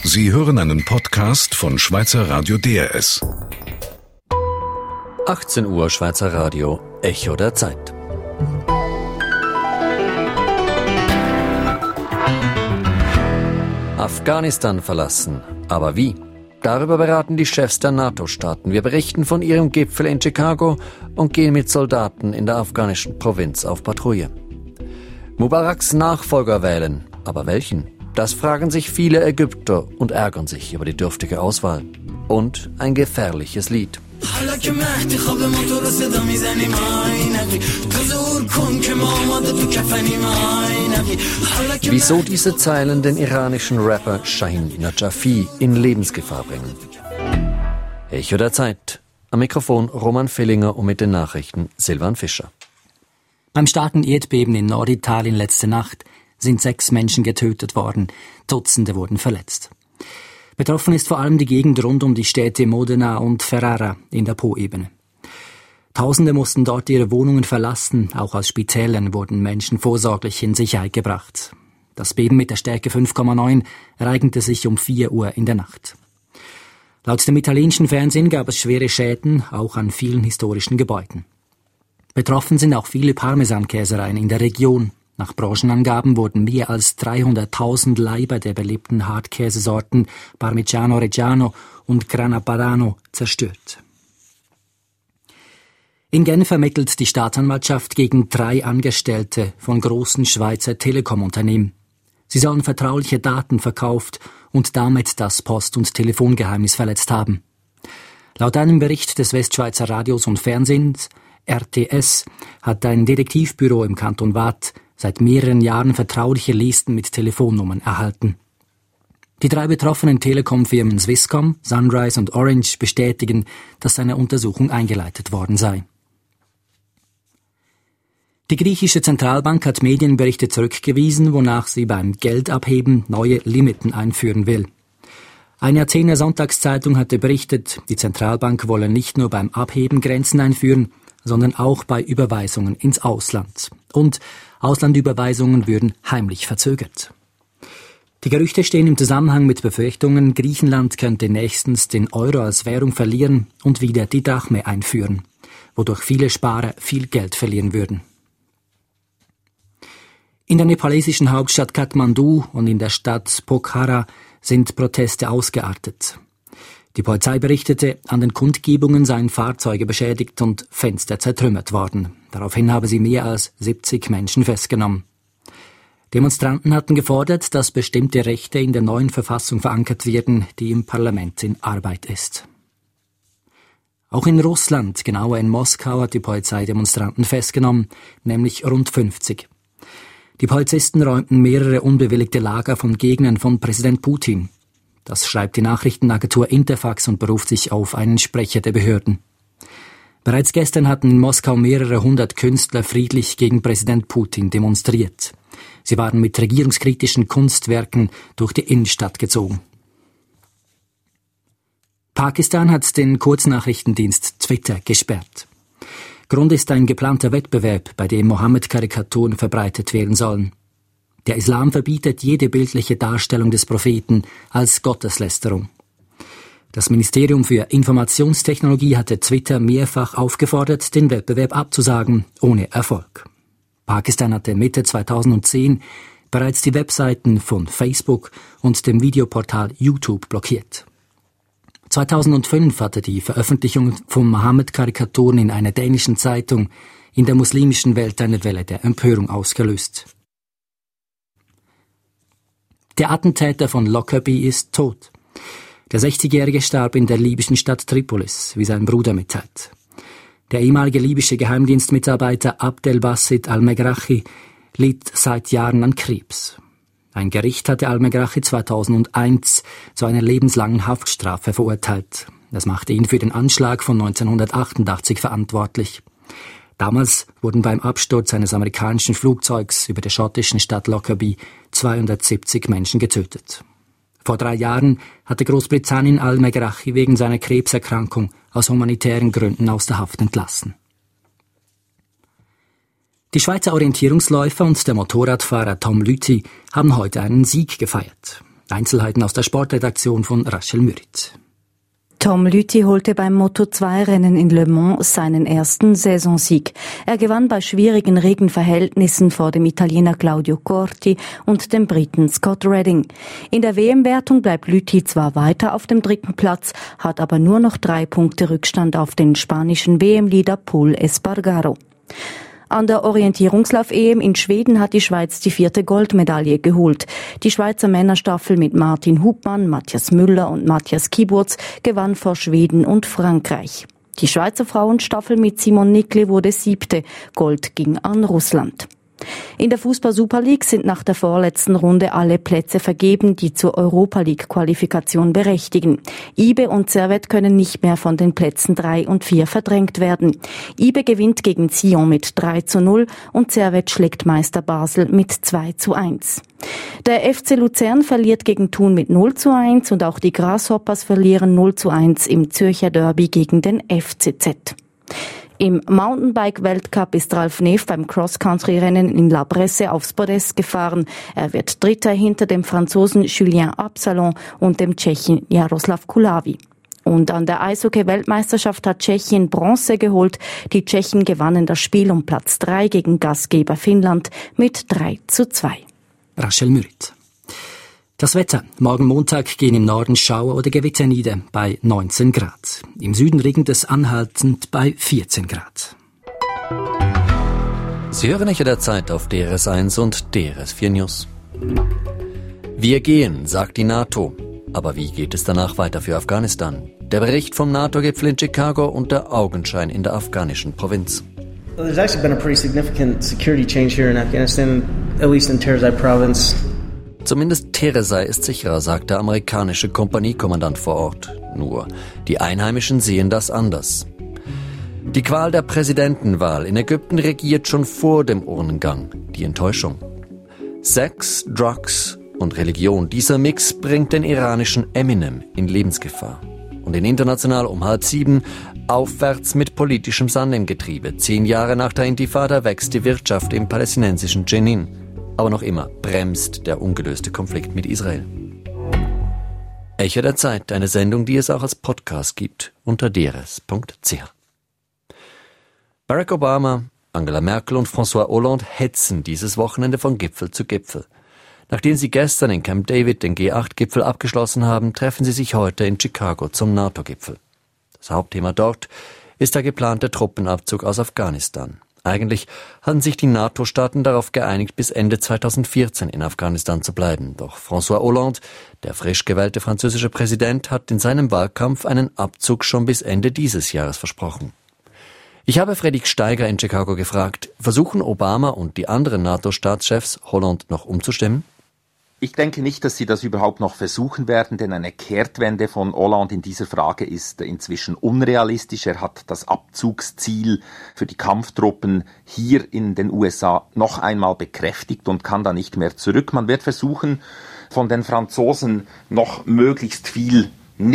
Sie hören einen Podcast von Schweizer Radio DRS. 18 Uhr Schweizer Radio, Echo der Zeit. Afghanistan verlassen. Aber wie? Darüber beraten die Chefs der NATO-Staaten. Wir berichten von ihrem Gipfel in Chicago und gehen mit Soldaten in der afghanischen Provinz auf Patrouille. Mubaraks Nachfolger wählen. Aber welchen? Das fragen sich viele Ägypter und ärgern sich über die dürftige Auswahl. Und ein gefährliches Lied. Wieso diese Zeilen den iranischen Rapper Shahin Najafi in Lebensgefahr bringen. Echo der Zeit. Am Mikrofon Roman Villinger und mit den Nachrichten Silvan Fischer. Beim starken Erdbeben in Norditalien letzte Nacht sind 6 Menschen getötet worden, Dutzende wurden verletzt. Betroffen ist vor allem die Gegend rund um die Städte Modena und Ferrara in der Po-Ebene. Tausende mussten dort ihre Wohnungen verlassen, auch aus Spitälern wurden Menschen vorsorglich in Sicherheit gebracht. Das Beben mit der Stärke 5,9 ereignete sich um 4 Uhr in der Nacht. Laut dem italienischen Fernsehen gab es schwere Schäden, auch an vielen historischen Gebäuden. Betroffen sind auch viele Parmesankäsereien in der Region. Nach Branchenangaben wurden mehr als 300.000 Laiber der beliebten Hartkäsesorten Parmigiano Reggiano und Grana Padano zerstört. In Genf ermittelt die Staatsanwaltschaft gegen 3 Angestellte von großen Schweizer Telekom-Unternehmen. Sie sollen vertrauliche Daten verkauft und damit das Post- und Telefongeheimnis verletzt haben. Laut einem Bericht des Westschweizer Radios und Fernsehens, RTS, hat ein Detektivbüro im Kanton Waadt seit mehreren Jahren vertrauliche Listen mit Telefonnummern erhalten. Die 3 betroffenen Telekom-Firmen Swisscom, Sunrise und Orange bestätigen, dass eine Untersuchung eingeleitet worden sei. Die griechische Zentralbank hat Medienberichte zurückgewiesen, wonach sie beim Geldabheben neue Limiten einführen will. Eine Athener Sonntagszeitung hatte berichtet, die Zentralbank wolle nicht nur beim Abheben Grenzen einführen, sondern auch bei Überweisungen ins Ausland. Und Auslandüberweisungen würden heimlich verzögert. Die Gerüchte stehen im Zusammenhang mit Befürchtungen, Griechenland könnte nächstens den Euro als Währung verlieren und wieder die Drachme einführen, wodurch viele Sparer viel Geld verlieren würden. In der nepalesischen Hauptstadt Kathmandu und in der Stadt Pokhara sind Proteste ausgeartet. Die Polizei berichtete, an den Kundgebungen seien Fahrzeuge beschädigt und Fenster zertrümmert worden. Daraufhin habe sie mehr als 70 Menschen festgenommen. Demonstranten hatten gefordert, dass bestimmte Rechte in der neuen Verfassung verankert werden, die im Parlament in Arbeit ist. Auch in Russland, genauer in Moskau, hat die Polizei Demonstranten festgenommen, nämlich rund 50. Die Polizisten räumten mehrere unbewilligte Lager von Gegnern von Präsident Putin. Das schreibt die Nachrichtenagentur Interfax und beruft sich auf einen Sprecher der Behörden. Bereits gestern hatten in Moskau mehrere 100 Künstler friedlich gegen Präsident Putin demonstriert. Sie waren mit regierungskritischen Kunstwerken durch die Innenstadt gezogen. Pakistan hat den Kurznachrichtendienst Twitter gesperrt. Grund ist ein geplanter Wettbewerb, bei dem Mohammed-Karikaturen verbreitet werden sollen. Der Islam verbietet jede bildliche Darstellung des Propheten als Gotteslästerung. Das Ministerium für Informationstechnologie hatte Twitter mehrfach aufgefordert, den Wettbewerb abzusagen, ohne Erfolg. Pakistan hatte Mitte 2010 bereits die Webseiten von Facebook und dem Videoportal YouTube blockiert. 2005 hatte die Veröffentlichung von Mohammed-Karikaturen in einer dänischen Zeitung in der muslimischen Welt eine Welle der Empörung ausgelöst. Der Attentäter von Lockerbie ist tot. Der 60-Jährige starb in der libyschen Stadt Tripolis, wie sein Bruder mitteilt. Der ehemalige libysche Geheimdienstmitarbeiter Abdelbasit al-Megrahi litt seit Jahren an Krebs. Ein Gericht hatte al-Megrahi 2001 zu einer lebenslangen Haftstrafe verurteilt. Das machte ihn für den Anschlag von 1988 verantwortlich. Damals wurden beim Absturz eines amerikanischen Flugzeugs über der schottischen Stadt Lockerbie 270 Menschen getötet. Vor 3 Jahren hatte Großbritannien al-Megrahi wegen seiner Krebserkrankung aus humanitären Gründen aus der Haft entlassen. Die Schweizer Orientierungsläufer und der Motorradfahrer Tom Lüthi haben heute einen Sieg gefeiert. Einzelheiten aus der Sportredaktion von Rachel Müritz. Tom Lüthi holte beim Moto2-Rennen in Le Mans seinen ersten Saisonsieg. Er gewann bei schwierigen Regenverhältnissen vor dem Italiener Claudio Corti und dem Briten Scott Redding. In der WM-Wertung bleibt Lüthi zwar weiter auf dem 3. Platz, hat aber nur noch 3 Punkte Rückstand auf den spanischen WM-Leader Pol Espargaro. An der Orientierungslauf-EM in Schweden hat die Schweiz die 4. Goldmedaille geholt. Die Schweizer Männerstaffel mit Martin Hubmann, Matthias Müller und Matthias Kiburz gewann vor Schweden und Frankreich. Die Schweizer Frauenstaffel mit Simon Nickli wurde 7. Gold ging an Russland. In der Fußball-Super League sind nach der vorletzten Runde alle Plätze vergeben, die zur Europa-League-Qualifikation berechtigen. IBE und Servette können nicht mehr von den Plätzen 3 und 4 verdrängt werden. IBE gewinnt gegen Sion mit 3:0 und Servette schlägt Meister Basel mit 2:1. Der FC Luzern verliert gegen Thun mit 0:1 und auch die Grasshoppers verlieren 0:1 im Zürcher Derby gegen den FCZ. Im Mountainbike-Weltcup ist Ralf Neef beim Cross-Country-Rennen in La Bresse aufs Podest gefahren. Er wird Dritter hinter dem Franzosen Julien Absalon und dem Tschechen Jaroslav Kulawi. Und an der Eishockey-Weltmeisterschaft hat Tschechien Bronze geholt. Die Tschechen gewannen das Spiel um Platz 3 gegen Gastgeber Finnland mit 3:2. Rachel Müritz. Das Wetter. Morgen Montag gehen im Norden Schauer oder Gewitter nieder bei 19 Grad. Im Süden regnet es anhaltend bei 14 Grad. Sie hören Echo der Zeit auf DRS1 und DRS4 News. Wir gehen, sagt die NATO. Aber wie geht es danach weiter für Afghanistan? Der Bericht vom NATO-Gipfel in Chicago und der Augenschein in der afghanischen Provinz. Well, there's actually been a pretty significant security change here in Afghanistan, at least in Terzai province. Zumindest Terzai ist sicherer, sagt der amerikanische Kompaniekommandant vor Ort. Nur, die Einheimischen sehen das anders. Die Qual der Präsidentenwahl in Ägypten regiert schon vor dem Urnengang. Die Enttäuschung. Sex, Drugs und Religion. Dieser Mix bringt den iranischen Eminem in Lebensgefahr. Und in international um 6:30 aufwärts mit politischem Sand im Getriebe. 10 Jahre nach der Intifada wächst die Wirtschaft im palästinensischen Jenin. Aber noch immer bremst der ungelöste Konflikt mit Israel. Echo der Zeit, eine Sendung, die es auch als Podcast gibt, unter drs.ch. Barack Obama, Angela Merkel und François Hollande hetzen dieses Wochenende von Gipfel zu Gipfel. Nachdem sie gestern in Camp David den G8-Gipfel abgeschlossen haben, treffen sie sich heute in Chicago zum NATO-Gipfel. Das Hauptthema dort ist der geplante Truppenabzug aus Afghanistan. Eigentlich hatten sich die NATO-Staaten darauf geeinigt, bis Ende 2014 in Afghanistan zu bleiben. Doch François Hollande, der frisch gewählte französische Präsident, hat in seinem Wahlkampf einen Abzug schon bis Ende dieses Jahres versprochen. Ich habe Fredrik Steiger in Chicago gefragt, versuchen Obama und die anderen NATO-Staatschefs Hollande noch umzustimmen? Ich denke nicht, dass sie das überhaupt noch versuchen werden, denn eine Kehrtwende von Hollande in dieser Frage ist inzwischen unrealistisch. Er hat das Abzugsziel für die Kampftruppen hier in den USA noch einmal bekräftigt und kann da nicht mehr zurück. Man wird versuchen, von den Franzosen noch möglichst viel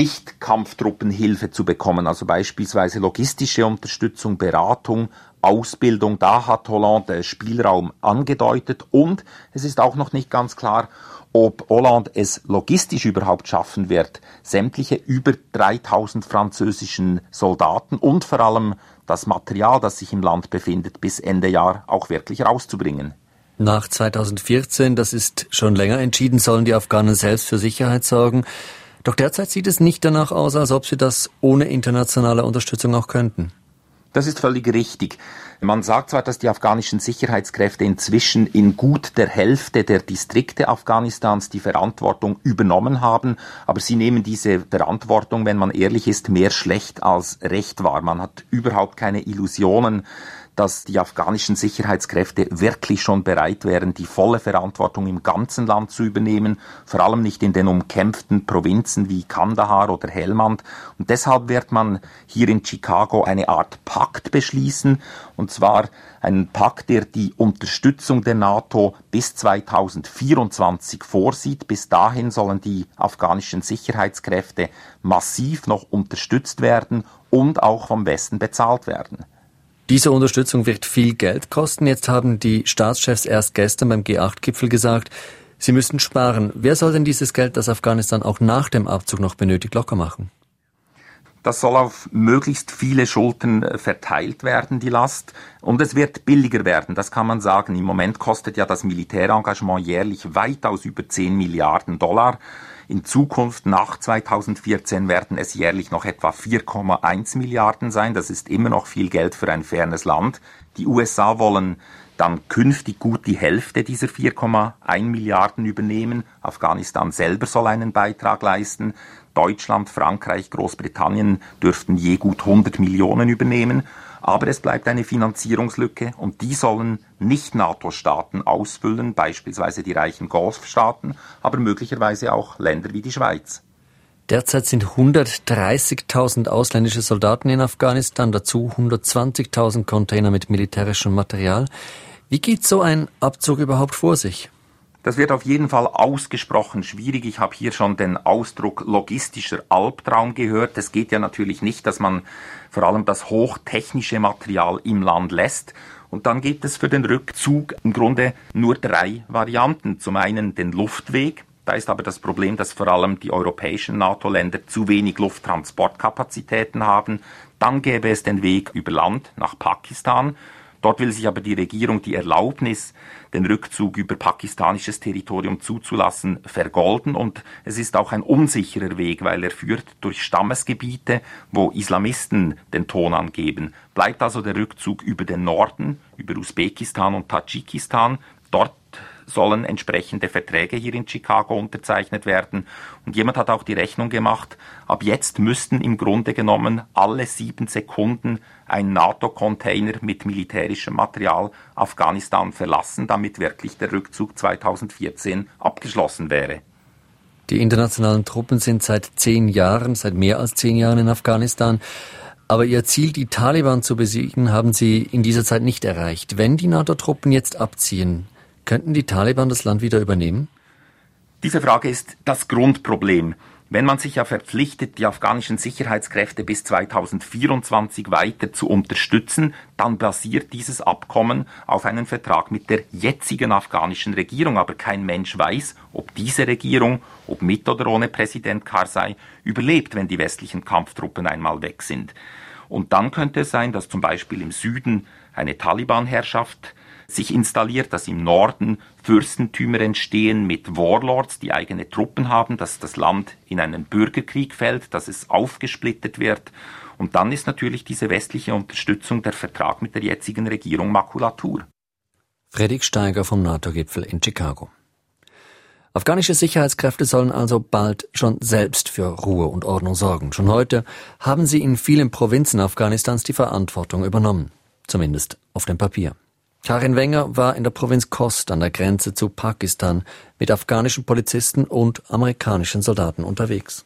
Nicht-Kampftruppenhilfe zu bekommen, also beispielsweise logistische Unterstützung, Beratung, Ausbildung. Da hat Hollande Spielraum angedeutet und es ist auch noch nicht ganz klar, ob Hollande es logistisch überhaupt schaffen wird, sämtliche über 3000 französischen Soldaten und vor allem das Material, das sich im Land befindet, bis Ende Jahr auch wirklich rauszubringen. Nach 2014, das ist schon länger entschieden, sollen die Afghanen selbst für Sicherheit sorgen. Doch derzeit sieht es nicht danach aus, als ob sie das ohne internationale Unterstützung auch könnten. Das ist völlig richtig. Man sagt zwar, dass die afghanischen Sicherheitskräfte inzwischen in gut der Hälfte der Distrikte Afghanistans die Verantwortung übernommen haben, aber sie nehmen diese Verantwortung, wenn man ehrlich ist, mehr schlecht als recht wahr. Man hat überhaupt keine Illusionen, dass die afghanischen Sicherheitskräfte wirklich schon bereit wären, die volle Verantwortung im ganzen Land zu übernehmen, vor allem nicht in den umkämpften Provinzen wie Kandahar oder Helmand. Und deshalb wird man hier in Chicago eine Art Pakt beschließen, und zwar einen Pakt, der die Unterstützung der NATO bis 2024 vorsieht. Bis dahin sollen die afghanischen Sicherheitskräfte massiv noch unterstützt werden und auch vom Westen bezahlt werden. Diese Unterstützung wird viel Geld kosten. Jetzt haben die Staatschefs erst gestern beim G8-Gipfel gesagt, Sie müssten sparen. Wer soll denn dieses Geld, das Afghanistan auch nach dem Abzug noch benötigt, locker machen? Das soll auf möglichst viele Schultern verteilt werden, die Last. Und es wird billiger werden, das kann man sagen. Im Moment kostet ja das Militärengagement jährlich weitaus über 10 Milliarden $. In Zukunft, nach 2014, werden es jährlich noch etwa 4,1 Milliarden sein. Das ist immer noch viel Geld für ein fernes Land. Die USA wollen dann künftig gut die Hälfte dieser 4,1 Milliarden übernehmen. Afghanistan selber soll einen Beitrag leisten. Deutschland, Frankreich, Großbritannien dürften je gut 100 Millionen übernehmen. Aber es bleibt eine Finanzierungslücke und die sollen Nicht-NATO-Staaten ausfüllen, beispielsweise die reichen Golfstaaten, aber möglicherweise auch Länder wie die Schweiz. Derzeit sind 130.000 ausländische Soldaten in Afghanistan, dazu 120.000 Container mit militärischem Material. Wie geht so ein Abzug überhaupt vor sich? Das wird auf jeden Fall ausgesprochen schwierig. Ich habe hier schon den Ausdruck logistischer Albtraum gehört. Es geht ja natürlich nicht, dass man vor allem das hochtechnische Material im Land lässt. Und dann gibt es für den Rückzug im Grunde nur 3 Varianten. Zum einen den Luftweg. Da ist aber das Problem, dass vor allem die europäischen NATO-Länder zu wenig Lufttransportkapazitäten haben. Dann gäbe es den Weg über Land nach Pakistan. Dort will sich aber die Regierung die Erlaubnis, den Rückzug über pakistanisches Territorium zuzulassen, vergolden. Und es ist auch ein unsicherer Weg, weil er führt durch Stammesgebiete, wo Islamisten den Ton angeben. Bleibt also der Rückzug über den Norden, über Usbekistan und Tadschikistan. Dort sollen entsprechende Verträge hier in Chicago unterzeichnet werden. Und jemand hat auch die Rechnung gemacht, ab jetzt müssten im Grunde genommen alle 7 Sekunden ein NATO-Container mit militärischem Material Afghanistan verlassen, damit wirklich der Rückzug 2014 abgeschlossen wäre. Die internationalen Truppen sind seit mehr als 10 Jahren in Afghanistan. Aber ihr Ziel, die Taliban zu besiegen, haben sie in dieser Zeit nicht erreicht. Wenn die NATO-Truppen jetzt abziehen, könnten die Taliban das Land wieder übernehmen? Diese Frage ist das Grundproblem. Wenn man sich ja verpflichtet, die afghanischen Sicherheitskräfte bis 2024 weiter zu unterstützen, dann basiert dieses Abkommen auf einen Vertrag mit der jetzigen afghanischen Regierung. Aber kein Mensch weiß, ob diese Regierung, ob mit oder ohne Präsident Karzai, überlebt, wenn die westlichen Kampftruppen einmal weg sind. Und dann könnte es sein, dass zum Beispiel im Süden eine Taliban-Herrschaft sich installiert, dass im Norden Fürstentümer entstehen mit Warlords, die eigene Truppen haben, dass das Land in einen Bürgerkrieg fällt, dass es aufgesplittet wird. Und dann ist natürlich diese westliche Unterstützung, der Vertrag mit der jetzigen Regierung, Makulatur. Fredrik Steiger vom NATO-Gipfel in Chicago. Afghanische Sicherheitskräfte sollen also bald schon selbst für Ruhe und Ordnung sorgen. Schon heute haben sie in vielen Provinzen Afghanistans die Verantwortung übernommen. Zumindest auf dem Papier. Karin Wenger war in der Provinz Khost an der Grenze zu Pakistan mit afghanischen Polizisten und amerikanischen Soldaten unterwegs.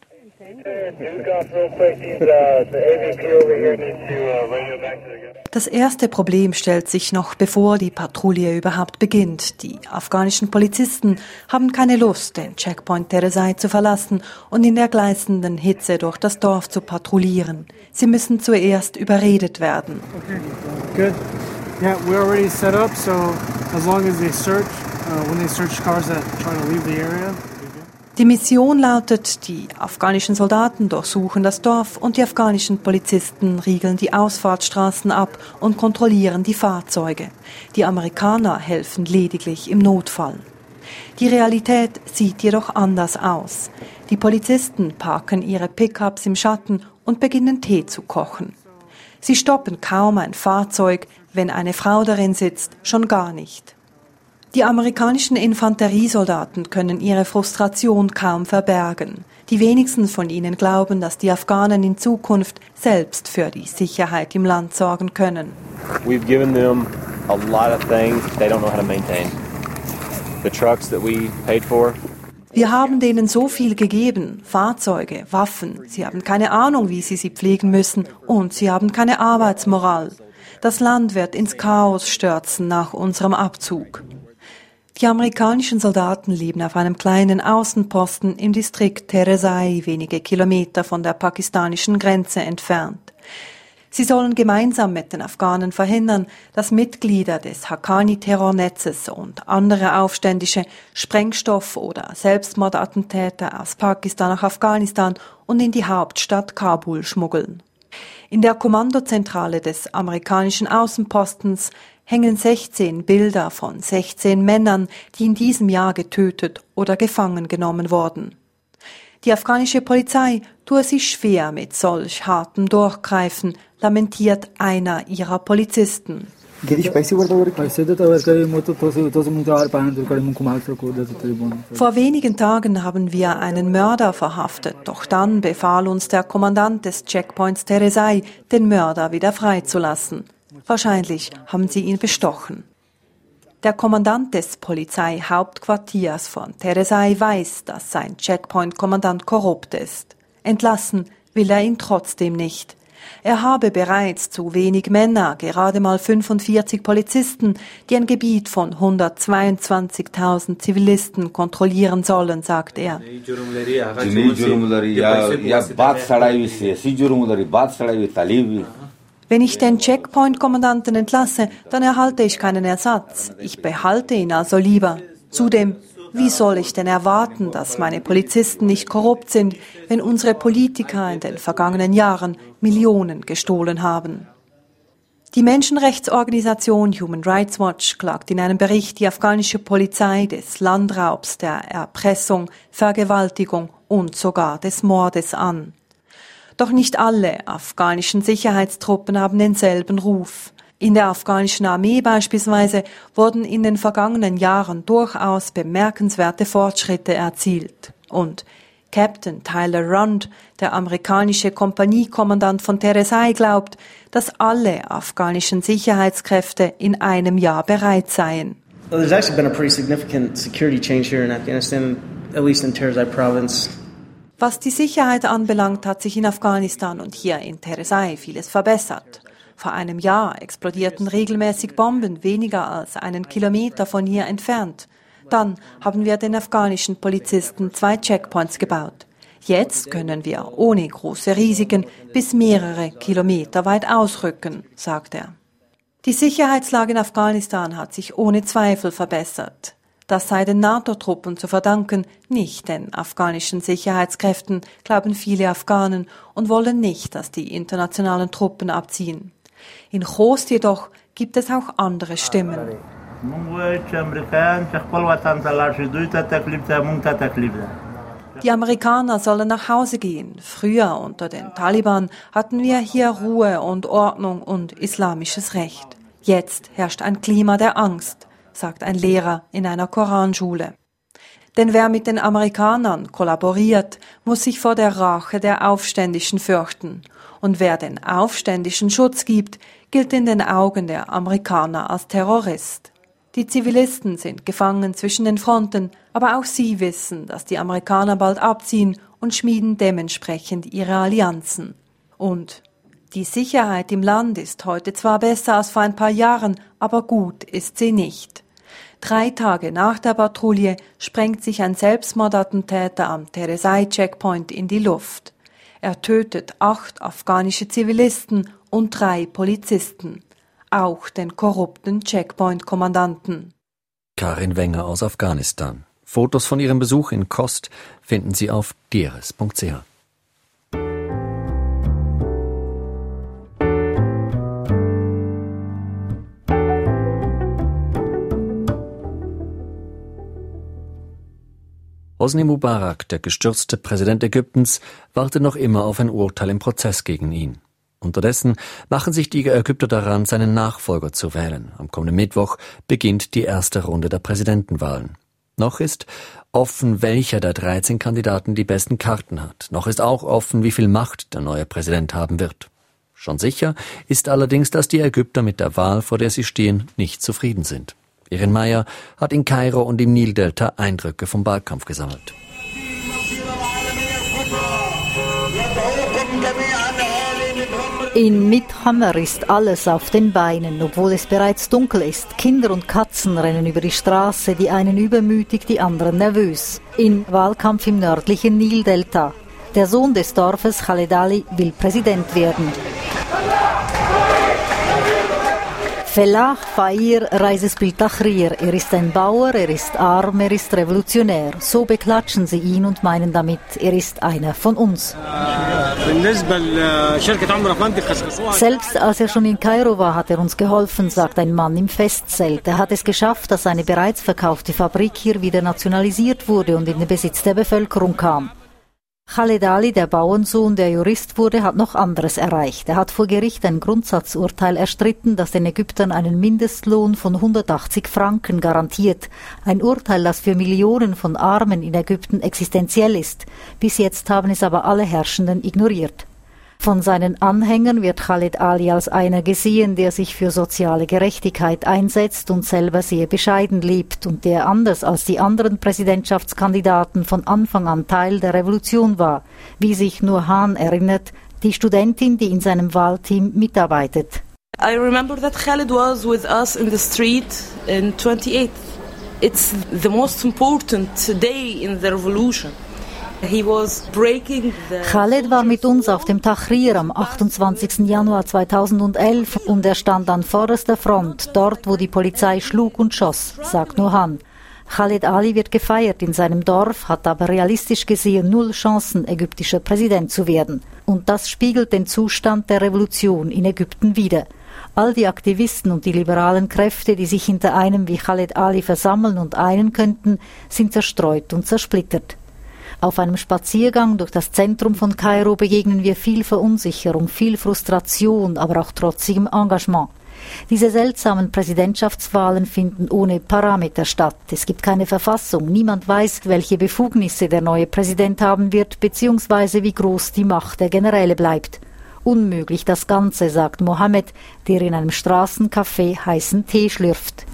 Das erste Problem stellt sich noch, bevor die Patrouille überhaupt beginnt. Die afghanischen Polizisten haben keine Lust, den Checkpoint Teresai zu verlassen und in der gleißenden Hitze durch das Dorf zu patrouillieren. Sie müssen zuerst überredet werden. Okay, good. Yeah, we're already set up, so as long as they search, when they search cars that try to leave the area. Die Mission lautet, die afghanischen Soldaten durchsuchen das Dorf und die afghanischen Polizisten riegeln die Ausfahrtsstraßen ab und kontrollieren die Fahrzeuge. Die Amerikaner helfen lediglich im Notfall. Die Realität sieht jedoch anders aus. Die Polizisten parken ihre Pickups im Schatten und beginnen Tee zu kochen. Sie stoppen kaum ein Fahrzeug, wenn eine Frau darin sitzt, schon gar nicht. Die amerikanischen Infanteriesoldaten können ihre Frustration kaum verbergen. Die wenigsten von ihnen glauben, dass die Afghanen in Zukunft selbst für die Sicherheit im Land sorgen können. We've given them a lot of things they don't know how to maintain. The trucks that we paid for. Wir haben denen so viel gegeben, Fahrzeuge, Waffen. Sie haben keine Ahnung, wie sie pflegen müssen und sie haben keine Arbeitsmoral. Das Land wird ins Chaos stürzen nach unserem Abzug. Die amerikanischen Soldaten leben auf einem kleinen Außenposten im Distrikt Teresai, wenige Kilometer von der pakistanischen Grenze entfernt. Sie sollen gemeinsam mit den Afghanen verhindern, dass Mitglieder des Haqqani-Terrornetzes und andere Aufständische Sprengstoff- oder Selbstmordattentäter aus Pakistan nach Afghanistan und in die Hauptstadt Kabul schmuggeln. In der Kommandozentrale des amerikanischen Außenpostens hängen 16 Bilder von 16 Männern, die in diesem Jahr getötet oder gefangen genommen wurden. Die afghanische Polizei tue sich schwer mit solch hartem Durchgreifen, lamentiert einer ihrer Polizisten. Vor wenigen Tagen haben wir einen Mörder verhaftet, doch dann befahl uns der Kommandant des Checkpoints Teresai, den Mörder wieder freizulassen. Wahrscheinlich haben sie ihn bestochen. Der Kommandant des Polizeihauptquartiers von Teresai weiß, dass sein Checkpoint-Kommandant korrupt ist. Entlassen will er ihn trotzdem nicht. Er habe bereits zu wenig Männer, gerade mal 45 Polizisten, die ein Gebiet von 122.000 Zivilisten kontrollieren sollen, sagt er. Wenn ich den Checkpoint-Kommandanten entlasse, dann erhalte ich keinen Ersatz. Ich behalte ihn also lieber. Zudem, wie soll ich denn erwarten, dass meine Polizisten nicht korrupt sind, wenn unsere Politiker in den vergangenen Jahren Millionen gestohlen haben? Die Menschenrechtsorganisation Human Rights Watch klagt in einem Bericht die afghanische Polizei des Landraubs, der Erpressung, Vergewaltigung und sogar des Mordes an. Doch nicht alle afghanischen Sicherheitstruppen haben denselben Ruf. In der afghanischen Armee beispielsweise wurden in den vergangenen Jahren durchaus bemerkenswerte Fortschritte erzielt. Und Captain Tyler Rund, der amerikanische Kompaniekommandant von Teresai, glaubt, dass alle afghanischen Sicherheitskräfte in einem Jahr bereit seien. Well, there's actually been a pretty significant security change here in Afghanistan, at least in Teresai province. Was die Sicherheit anbelangt, hat sich in Afghanistan und hier in Teresai vieles verbessert. Vor einem Jahr explodierten regelmäßig Bomben weniger als 1 Kilometer von hier entfernt. Dann haben wir den afghanischen Polizisten 2 Checkpoints gebaut. Jetzt können wir ohne große Risiken bis mehrere Kilometer weit ausrücken, sagt er. Die Sicherheitslage in Afghanistan hat sich ohne Zweifel verbessert. Das sei den NATO-Truppen zu verdanken, nicht den afghanischen Sicherheitskräften, glauben viele Afghanen und wollen nicht, dass die internationalen Truppen abziehen. In Khost jedoch gibt es auch andere Stimmen. Die Amerikaner sollen nach Hause gehen. Früher unter den Taliban hatten wir hier Ruhe und Ordnung und islamisches Recht. Jetzt herrscht ein Klima der Angst, sagt ein Lehrer in einer Koranschule. Denn wer mit den Amerikanern kollaboriert, muss sich vor der Rache der Aufständischen fürchten. Und wer den Aufständischen Schutz gibt, gilt in den Augen der Amerikaner als Terrorist. Die Zivilisten sind gefangen zwischen den Fronten, aber auch sie wissen, dass die Amerikaner bald abziehen und schmieden dementsprechend ihre Allianzen. Und die Sicherheit im Land ist heute zwar besser als vor ein paar Jahren, aber gut ist sie nicht. 3 Tage nach der Patrouille sprengt sich ein Selbstmordattentäter am Teresai-Checkpoint in die Luft. Er tötet 8 afghanische Zivilisten und 3 Polizisten, auch den korrupten Checkpoint-Kommandanten. Karin Wenger aus Afghanistan. Fotos von ihrem Besuch in Khost finden Sie auf drs.ch. Hosni Mubarak, der gestürzte Präsident Ägyptens, wartet noch immer auf ein Urteil im Prozess gegen ihn. Unterdessen machen sich die Ägypter daran, seinen Nachfolger zu wählen. Am kommenden Mittwoch beginnt die erste Runde der Präsidentenwahlen. Noch ist offen, welcher der 13 Kandidaten die besten Karten hat. Noch ist auch offen, wie viel Macht der neue Präsident haben wird. Schon sicher ist allerdings, dass die Ägypter mit der Wahl, vor der sie stehen, nicht zufrieden sind. Irin Meyer hat in Kairo und im Nildelta Eindrücke vom Wahlkampf gesammelt. In Midhammer ist alles auf den Beinen, obwohl es bereits dunkel ist. Kinder und Katzen rennen über die Straße, die einen übermütig, die anderen nervös. In Wahlkampf im nördlichen Nildelta. Der Sohn des Dorfes, Khaled Ali, will Präsident werden. Fellah Fair Reises bil Tahrir. Er ist ein Bauer, er ist arm, er ist revolutionär. So beklatschen sie ihn und meinen damit, er ist einer von uns. Selbst als er schon in Kairo war, hat er uns geholfen, sagt ein Mann im Festzelt. Er hat es geschafft, dass eine bereits verkaufte Fabrik hier wieder nationalisiert wurde und in den Besitz der Bevölkerung kam. Khaled Ali, der Bauernsohn, der Jurist wurde, hat noch anderes erreicht. Er hat vor Gericht ein Grundsatzurteil erstritten, das den Ägyptern einen Mindestlohn von 180 Franken garantiert. Ein Urteil, das für Millionen von Armen in Ägypten existenziell ist. Bis jetzt haben es aber alle Herrschenden ignoriert. Von seinen Anhängern wird Khaled Ali als einer gesehen, der sich für soziale Gerechtigkeit einsetzt und selber sehr bescheiden lebt und der anders als die anderen Präsidentschaftskandidaten von Anfang an Teil der Revolution war, wie sich Nurhan erinnert, die Studentin, die in seinem Wahlteam mitarbeitet. I remember that Khaled was with us in the street in 28th. It's the most important day in the revolution. Khaled war mit uns auf dem Tahrir am 28. Januar 2011 und er stand an vorderster Front, dort wo die Polizei schlug und schoss, sagt Nurhan. Khaled Ali wird gefeiert in seinem Dorf, hat aber realistisch gesehen 0 Chancen, ägyptischer Präsident zu werden. Und das spiegelt den Zustand der Revolution in Ägypten wider. All die Aktivisten und die liberalen Kräfte, die sich hinter einem wie Khaled Ali versammeln und einen könnten, sind zerstreut und zersplittert. Auf einem Spaziergang durch das Zentrum von Kairo begegnen wir viel Verunsicherung, viel Frustration, aber auch trotzigem Engagement. Diese seltsamen Präsidentschaftswahlen finden ohne Parameter statt. Es gibt keine Verfassung. Niemand weiß, welche Befugnisse der neue Präsident haben wird, beziehungsweise wie groß die Macht der Generäle bleibt. Unmöglich das Ganze, sagt Mohammed, der in einem Straßencafé heißen Tee schlürft.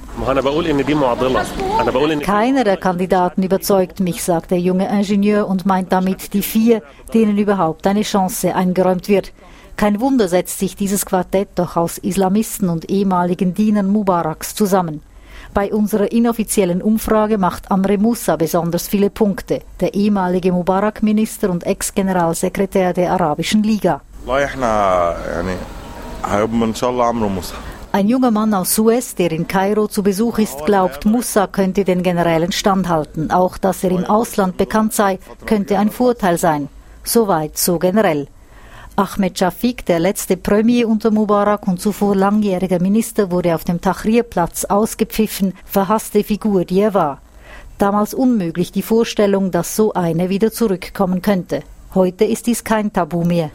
Keiner der Kandidaten überzeugt mich, sagt der junge Ingenieur und meint damit die 4, denen überhaupt eine Chance eingeräumt wird. Kein Wunder setzt sich dieses Quartett doch aus Islamisten und ehemaligen Dienern Mubaraks zusammen. Bei unserer inoffiziellen Umfrage macht Amr Moussa besonders viele Punkte, der ehemalige Mubarak-Minister und Ex-Generalsekretär der Arabischen Liga. Ein junger Mann aus Suez, der in Kairo zu Besuch ist, glaubt, Moussa könnte den Generälen standhalten. Auch, dass er im Ausland bekannt sei, könnte ein Vorteil sein. Soweit, so generell. Ahmed Shafik, der letzte Premier unter Mubarak und zuvor langjähriger Minister, wurde auf dem Tahrir-Platz ausgepfiffen, verhasste Figur, die er war. Damals unmöglich die Vorstellung, dass so eine wieder zurückkommen könnte. Heute ist dies kein Tabu mehr.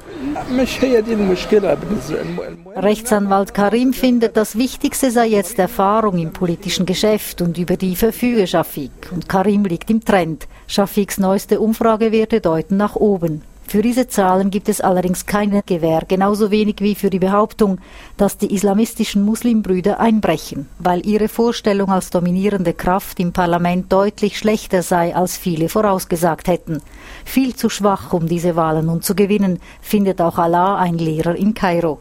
Rechtsanwalt Karim findet, das Wichtigste sei jetzt Erfahrung im politischen Geschäft und über die verfüge Shafik. Und Karim liegt im Trend. Shafiks neueste Umfragewerte deuten nach oben. Für diese Zahlen gibt es allerdings keine Gewähr, genauso wenig wie für die Behauptung, dass die islamistischen Muslimbrüder einbrechen, weil ihre Vorstellung als dominierende Kraft im Parlament deutlich schlechter sei, als viele vorausgesagt hätten. Viel zu schwach, um diese Wahlen nun zu gewinnen, findet auch Allah, ein Lehrer in Kairo.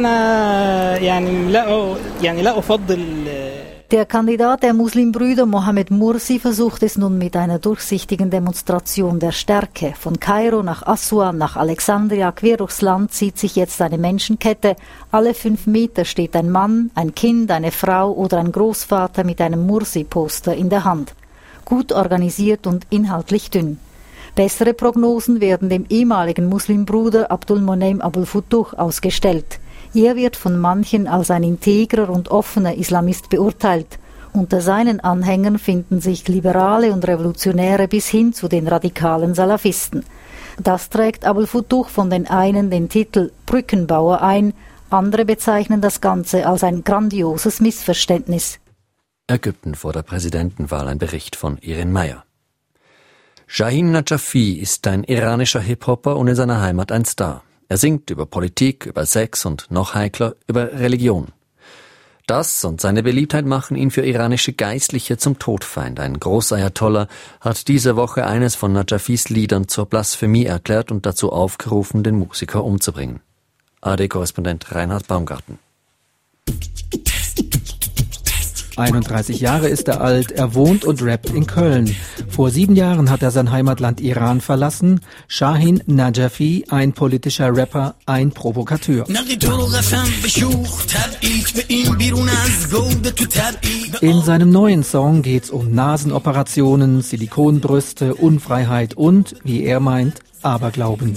Der Kandidat der Muslimbrüder Mohammed Mursi versucht es nun mit einer durchsichtigen Demonstration der Stärke. Von Kairo nach Assuan, nach Alexandria, quer durchs Land zieht sich jetzt eine Menschenkette. Alle 5 Meter steht ein Mann, ein Kind, eine Frau oder ein Großvater mit einem Mursi-Poster in der Hand. Gut organisiert und inhaltlich dünn. Bessere Prognosen werden dem ehemaligen Muslimbruder Abdul Monem Abul Futuh ausgestellt. Er wird von manchen als ein integrer und offener Islamist beurteilt. Unter seinen Anhängern finden sich Liberale und Revolutionäre bis hin zu den radikalen Salafisten. Das trägt Abul Futuh von den einen den Titel Brückenbauer ein, andere bezeichnen das Ganze als ein grandioses Missverständnis. Ägypten vor der Präsidentenwahl, ein Bericht von Irin Meyer. Shahin Najafi ist ein iranischer Hip-Hopper und in seiner Heimat ein Star. Er singt über Politik, über Sex und noch heikler über Religion. Das und seine Beliebtheit machen ihn für iranische Geistliche zum Todfeind. Ein Großayatollah hat diese Woche eines von Najafis Liedern zur Blasphemie erklärt und dazu aufgerufen, den Musiker umzubringen. ARD-Korrespondent Reinhard Baumgarten. 31 Jahre ist er alt, er wohnt und rappt in Köln. Vor 7 Jahren hat er sein Heimatland Iran verlassen. Shahin Najafi, ein politischer Rapper, ein Provokateur. In seinem neuen Song geht's um Nasenoperationen, Silikonbrüste, Unfreiheit und, wie er meint, Aberglauben.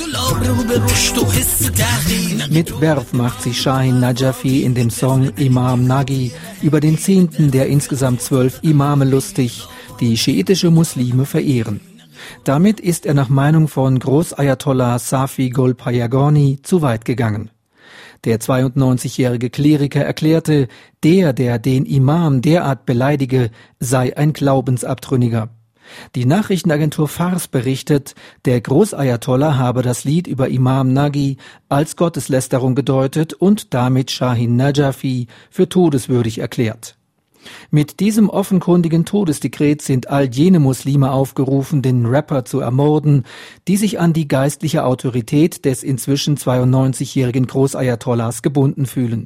Mit Verve macht sich Shahin Najafi in dem Song Imam Nagi über den 10. der insgesamt 12 Imame lustig, die schiitische Muslime verehren. Damit ist er nach Meinung von Großayatollah Safi Golpayagorni zu weit gegangen. Der 92-jährige Kleriker erklärte, der den Imam derart beleidige, sei ein Glaubensabtrünniger. Die Nachrichtenagentur Fars berichtet, der Großayatollah habe das Lied über Imam Nagi als Gotteslästerung gedeutet und damit Shahin Najafi für todeswürdig erklärt. Mit diesem offenkundigen Todesdekret sind all jene Muslime aufgerufen, den Rapper zu ermorden, die sich an die geistliche Autorität des inzwischen 92-jährigen Großayatollahs gebunden fühlen.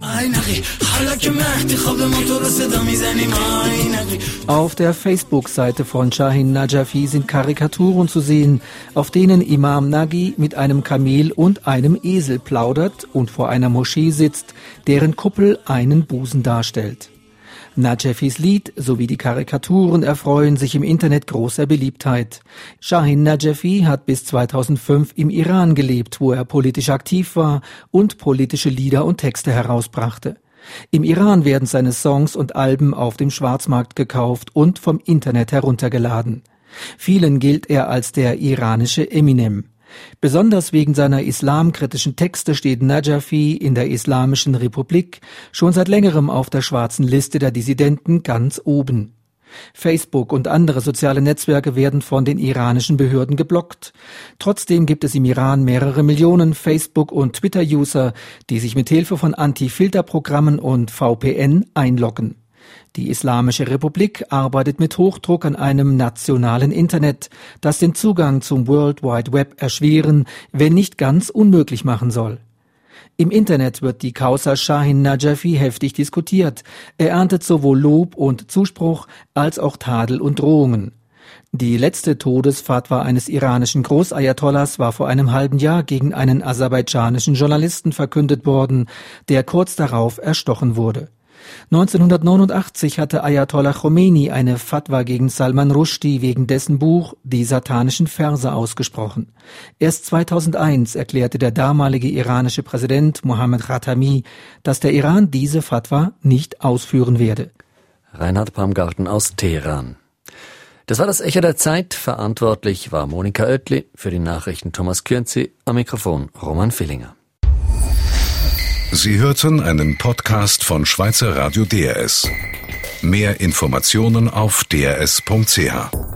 Auf der Facebook-Seite von Shahin Najafi sind Karikaturen zu sehen, auf denen Imam Nagi mit einem Kamel und einem Esel plaudert und vor einer Moschee sitzt, deren Kuppel einen Busen darstellt. Najafis Lied sowie die Karikaturen erfreuen sich im Internet großer Beliebtheit. Shahin Najafi hat bis 2005 im Iran gelebt, wo er politisch aktiv war und politische Lieder und Texte herausbrachte. Im Iran werden seine Songs und Alben auf dem Schwarzmarkt gekauft und vom Internet heruntergeladen. Vielen gilt er als der iranische Eminem. Besonders wegen seiner islamkritischen Texte steht Najafi in der Islamischen Republik schon seit längerem auf der schwarzen Liste der Dissidenten ganz oben. Facebook und andere soziale Netzwerke werden von den iranischen Behörden geblockt. Trotzdem gibt es im Iran mehrere Millionen Facebook- und Twitter-User, die sich mit Hilfe von Anti-Filter-Programmen und VPN einloggen. Die Islamische Republik arbeitet mit Hochdruck an einem nationalen Internet, das den Zugang zum World Wide Web erschweren, wenn nicht ganz unmöglich machen soll. Im Internet wird die Causa Shahin Najafi heftig diskutiert. Er erntet sowohl Lob und Zuspruch als auch Tadel und Drohungen. Die letzte Todesfatwa eines iranischen Großayatollahs war vor einem halben Jahr gegen einen aserbaidschanischen Journalisten verkündet worden, der kurz darauf erstochen wurde. 1989 hatte Ayatollah Khomeini eine Fatwa gegen Salman Rushdie wegen dessen Buch Die satanischen Verse ausgesprochen. Erst 2001 erklärte der damalige iranische Präsident Mohammad Khatami, dass der Iran diese Fatwa nicht ausführen werde. Reinhard Baumgarten aus Teheran. Das war das Echo der Zeit. Verantwortlich war Monika Oetli, für die Nachrichten Thomas Kürnzi, am Mikrofon Roman Villinger. Sie hörten einen Podcast von Schweizer Radio DRS. Mehr Informationen auf drs.ch.